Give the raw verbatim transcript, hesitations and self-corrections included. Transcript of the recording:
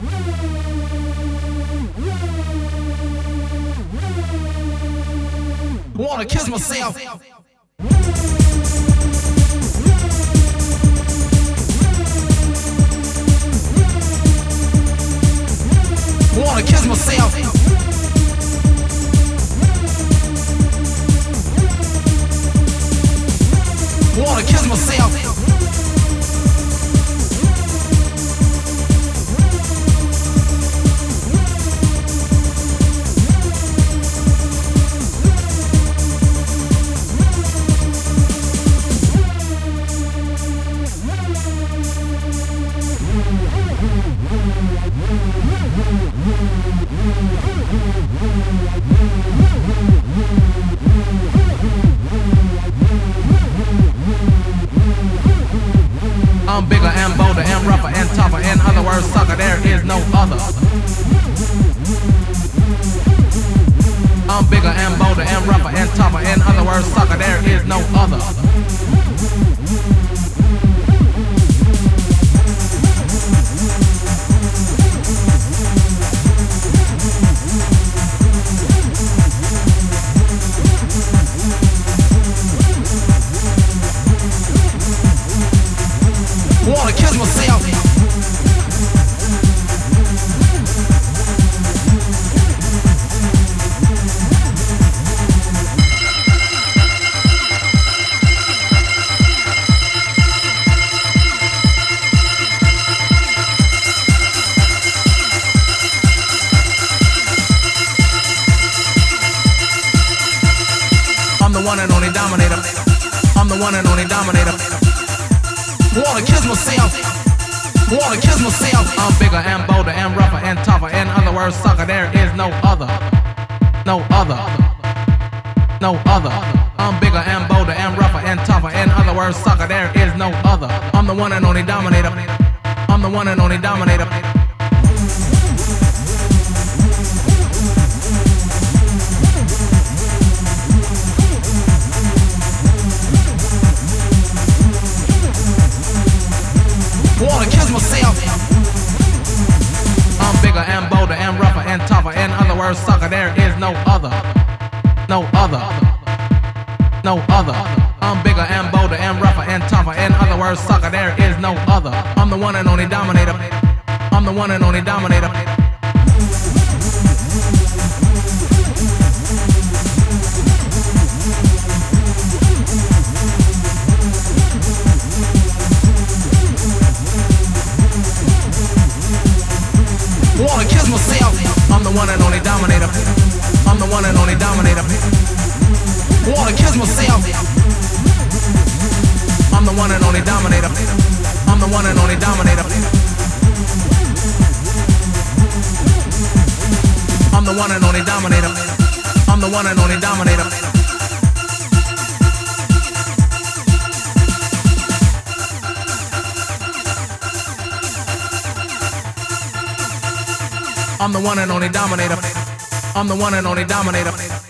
Wanna kiss myself. Wanna kiss myself. Wanna kiss myself. I'm bigger and bolder and rougher and tougher. In other words, sucker, there is no other. I'm bigger and bolder and rougher and tougher. In other words, sucker, there is no other. Wanna kiss myself. I'm the one and only dominator. I'm the one and only dominator. Wanna kiss myself. Wanna kiss myself. I'm bigger and bolder and rougher and tougher. In other words, sucker, there is no other. No other. No other. I'm bigger and bolder and rougher and tougher. In other words, sucker, there is no other. I'm the one and only dominator. I'm the one and only dominator. Wanna kiss myself. I'm bigger and bolder and rougher and tougher. In other words, sucker, there is no other. No other. No other. I'm bigger and bolder and rougher and tougher. In other words, sucker, there is no other. I'm the one and only dominator. I'm the one and only dominator. Wanna kiss myself. I'm the one and only dominator. I'm the one and only dominator. Wanna kiss myself. I'm the one and only dominator. I'm the one and only dominator. I'm the one and only dominator. I'm the one and only dominator. I'm the one and only dominator. I'm the one and only dominator.